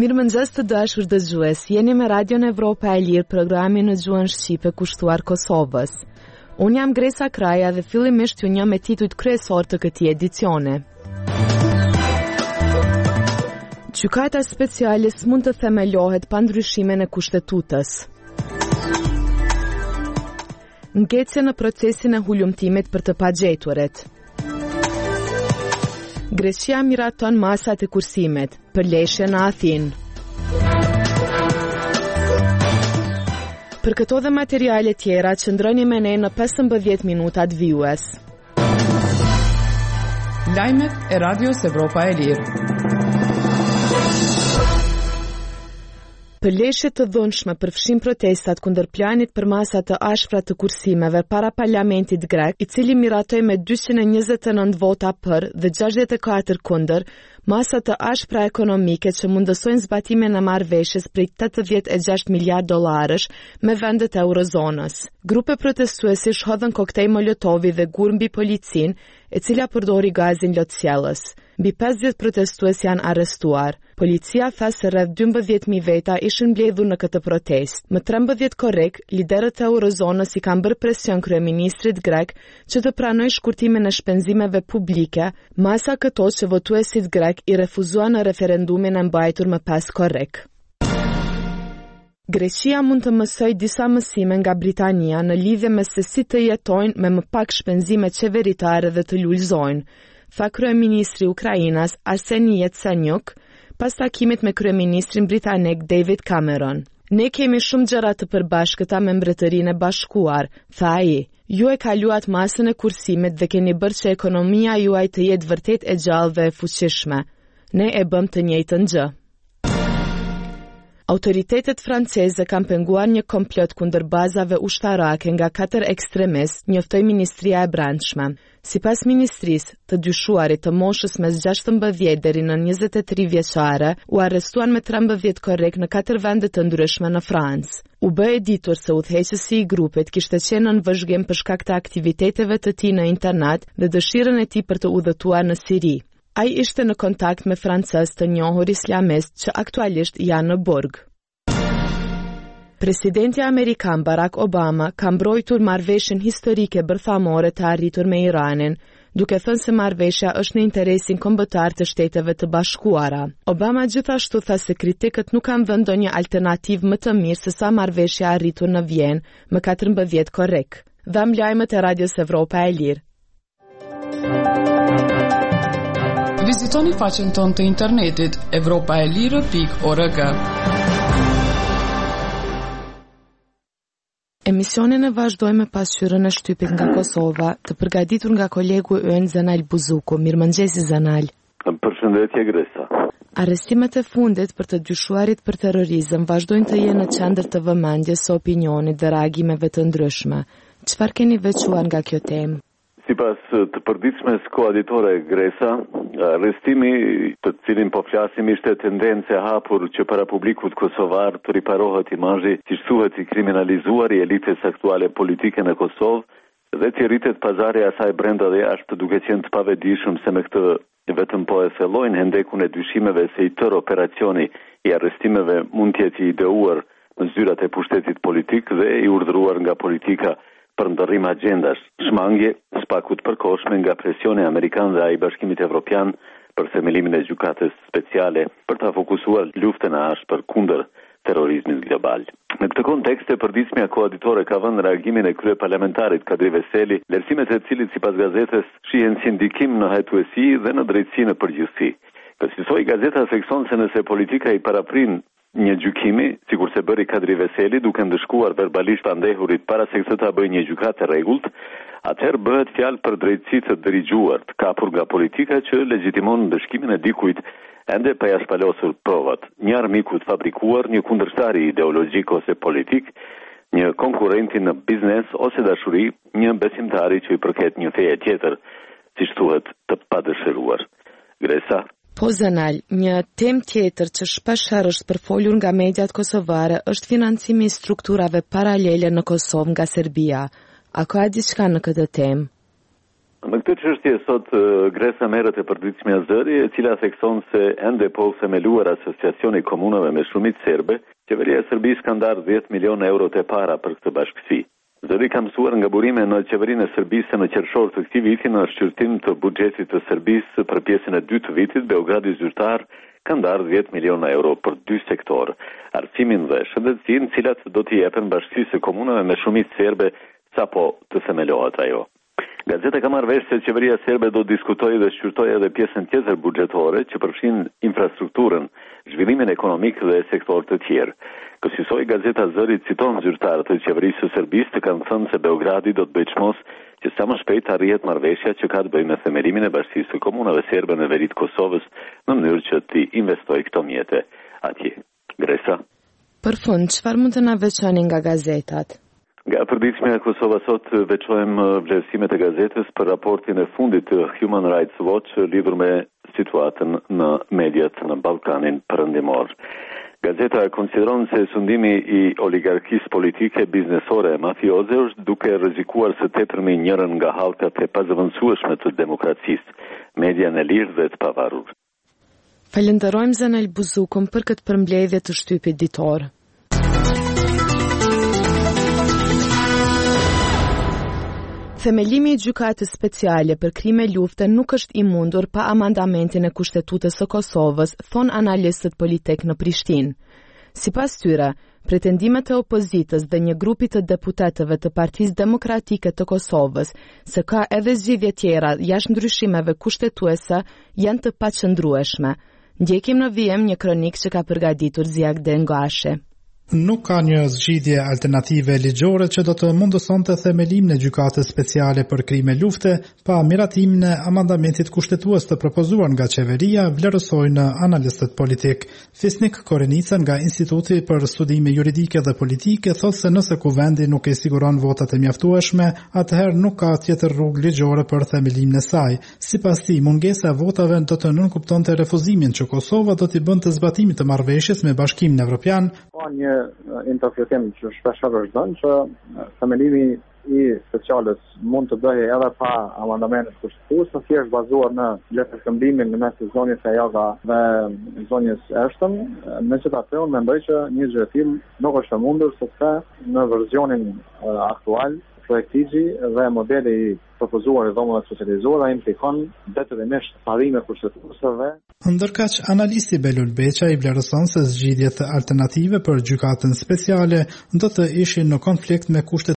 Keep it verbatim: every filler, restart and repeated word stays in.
Mirëmëngjes të dashur dëgjues, jeni me Radion Evropa e Lirë, programi në gjuhën shqipe kushtuar Kosovës. Unë jam Gresa Kraja dhe fillimisht ju njeh me titujt kryesor të këtij edicioni. Gjykata speciale s'mund të themelohet pa ndryshimin e kushtetutës. Ngecje në procesin e hulumtimit për të pagjeturit. Greqia miraton masat e kursimit, përleshje në Athinë. Për këto dhe materiale tjera, qëndroni me ne në pesëmbëdhjetë minutat vijues. Lajmet e Radios Evropa e Lirë. Përleshje të dhunshme përfshin protestat kundër planit për masa të ashpra të kursimeve para parlamentit grek, i cili miratoi me dyqind e njëzet e nëntë vota për dhe gjashtëdhjetë e katër kundër, masa të ashpra ekonomike që mundësojnë zbatimin e marrëveshjes prej tetëdhjetë e gjashtë miliard dollarësh me vendet e eurozonës. Grupe protestuesi shodhën koktej molotovi dhe gur mbi policin, e cila përdori gazin lotësjellës. Mbi pesëdhjetë protestues janë arrestuar. Policia tha se rreth dymbëdhjetë mijë veta ishin mbledhur në këtë protestë. Më trembëdhjetë korrik, liderët e eurozonës i kanë bërë presion kryeministrit grek që të pranojë shkurtimin e shpenzimeve publike, masa këto që votuesit grek i refuzuan në referendumin e mbajtur më pas korrik. Greqia mund të mësojë disa mësime nga Britania në lidhje me se si të jetojnë me më pak shpenzime qeveritare dhe të lulëzojnë, tha kryeministri Ukrainas Arseni Yatsenyuk pas takimit me kryeministrin britanik David Cameron. Ne kemi shumë gjëra të përbashkëta me Mbretërinë e Bashkuar, tha ai. Ju e kaluat masën e kursimit dhe keni bërë që ekonomia juaj të jetë vërtet e gjallë dhe e fuqishme. Ne e bëm të njëjtën gjë. Autoritetet franceze kanë penguar një komplot kundër bazave ushtarake nga katër ekstremistë, njoftoi Ministria e Brendshme. Sipas ministrisë, të dyshuarit të moshës mes gjashtëmbëdhjetë deri në njëzet e tri vjeçare u arrestuan me trembëdhjetë korrik në katër vende të ndryshme në Francë. U bë e ditur se udhëheqësi i grupit kishte qenë në vëzhgim për shkak të aktiviteteve të tij në internet dhe dëshirën e tij për të udhëtuar në Siri. Ai ishte në kontakt me francez të njohur islamist që aktualisht janë në burg. Presidenti Amerikan Barack Obama ka mbrojtur marrëveshjen historike bërthamore të arritur me Iranin, duke thënë se marrëveshja është në interesin kombëtar të Shteteve të Bashkuara. Obama gjithashtu tha se kritikët nuk kanë vënë ndonjë alternativë më të mirë se sa marrëveshja arritur në Vjenë me katërmbëdhjetë korrik. Dham lajmet e Radios Evropa e Lirë. Vizitoni faqen tonë të internetit evropaelire pikë org. Emisionin e vazhdojmë me pasqyrën e shtypit nga Kosova, të përgatitur nga kolegu ynë Zanal Buzuku. Mirëmëngjesi Zanal. Përshëndetje Gresa. Arrestimet e fundit për të dyshuarit për terrorizëm vazhdojnë të jenë në qendër të vëmendjes së opinionit dhe reagimeve të ndryshme. Çfarë keni veçuar nga kjo temë? Sipas të përditshmes koaditore Gresa, arrestimi të cilin po flasim ishte tendencë e hapur që para publikut kosovar të riparohet imazhi, siç thuhet, i kriminalizuar i elitës aktuale politike në Kosovë dhe të rritet pazari i asaj brenda dhe jashtë, duke qenë të pavetëdijshëm se me këtë vetëm po e thellojnë hendekun e dyshimeve se i tërë operacioni i arrestimeve mund të jetë i ideuar në zyrat e pushtetit politik dhe i urdhëruar nga politika për ndërrim agjendash, shmangje spaku të përkohshme nga presioni amerikan dhe ai Bashkimit Evropian për themelimin e gjykatës speciale për ta fokusuar luftën e ashpër kundër terrorizmit global. Në këtë kontekst e përditshmja koaditore ka vënë reagimin e kryeparlamentarit Kadri Veseli, vlerësimet e cilit sipas gazetës shihen si ndikim në hetuesi dhe në drejtësi në përgjithësi. Kësaj gazeta thekson se nëse politika i paraprin një gjykimi, sikur se bëri Kadri Veseli duke ndëshkuar verbalisht pandehurit para se këtë ta bëjë një gjykatë e rregullt, atëherë bëhet fjalë për drejtësi të dërigjuar, të kapur nga politika që legjitimon ndëshkimin e dikujt ende pa jashtëpalosur provat, një armiku të fabrikuar, një kundërshtar ideologjik ose politik, një konkurrenti në biznes ose dashuri, një besimtari që i përket një feje tjetër, siç thuhet, të padëshiruar. Gresa. Po Zanal, një temë tjetër që shpesh herë është përfolur nga mediat kosovare është financimi i strukturave paralele në Kosovë nga Serbia. A ka diçka në këtë temë? Në këtë çështje sot Gresa merret e përditshmja zëri, e cila thekson se ende po u themeluar asociacioni komunave me shumicë serbe, qeveria e Serbisë ka ndarë dhjetë milionë euro të para për këtë bashkësi. Zëri ka mësuar nga burime në qeverinë e Serbisë në qershor të këtij viti në shqyrtim të buxhetit të Serbisë për pjesën e dytë të vitit, Beogradi zyrtar ka ndarë dhjetë milionë euro për dy sektor, arsimin dhe shëndetësinë, të cilat do t'i jepen bashkësisë së komunave me shumicë serbe sapo të themelohet ajo. Gazeta ka marrë vesh se qeveria serbe do diskutojë dhe shqyrtojë edhe pjesën tjetër buxhetore që përfshin infrastrukturën, zhvillimin ekonomik dhe sektor të tjerë. Kësaj Gazeta Zëri citon zyrtarët e qeverisë së Serbisë të kanë thënë se Beogradi do të bëjë çmos që sa më shpejt arrihet marrëveshja që ka të bëjë me themelimin e bashkisë së komunave serbe në veri të Kosovës në mënyrë që të investojë këto mjete atje. Gresa. Për fund, çfarë mund të na veçoni nga gazetat? Nga përditshmja e Kosovës sot veçojmë vlerësimet e gazetës për raportin e fundit të Human Rights Watch lidhur me situatën në mediat në Ballkanin Perëndimor. Gazeta konsideron se sundimi i oligarkisë politike, biznesore e mafioze është duke rrezikuar së tepërmi njërin nga hallkat e pazëvendësueshme të demokracisë, median e lirë dhe të pavarur. Falenderojmë Zanel Buzukun për këtë përmbledhje të shtypit ditor. Themelimi i gjykatës speciale për krime lufte nuk është i mundur pa amandamentin e Kushtetutës së Kosovës, thon analistët politik në Prishtinë. Sipas tyre, pretendimet e opozitës dhe një grupi të deputetëve të Partisë Demokratike të Kosovës se ka edhe zgjidhje tjera jashtë ndryshimeve kushtetuese janë të paqëndrueshme. Ndjekim në vijim një kronik që ka përgatitur Ziak Dengashi. Nuk ka një zgjidhje alternative ligjore që do të mundësonte themelimin e gjykatës speciale për krime lufte pa miratimin e amandamentit kushtetues të propozuar nga qeveria, vlerësojnë analistët politik. Fisnik Korenica nga Instituti për Studime Juridike dhe Politike thotë se nëse kuvendi nuk e siguron votat e mjaftueshme, atëherë nuk ka tjetër rrugë ligjore për themelimin e saj. Sipas tij, mungesa e votave do të nënkuptonte refuzimin që Kosova do t'i bënte zbatimit të marrëveshjes me Bashkimin Evropian. Një interpretim që shpeshherë është dhënë që themelimi i speciales mund të bëhej edhe pa amandamentet kushtetues, të thjesht bazuar në letërshkëmbimin në mes të zonjës së Jaga dhe zonjës Ashton. Megjithatë, unë mendoj që një gjë e tillë nuk është e mundur sepse në versionin aktual projektigji dhe modeli i propozuar i dhomave socializuara implikon detyrimisht parime kushtetuese dhe Ndërkaq, analisti Belul Beqa i vlerëson se zgjidhjet alternative për gjykatën speciale do të ishin në konflikt me kushtet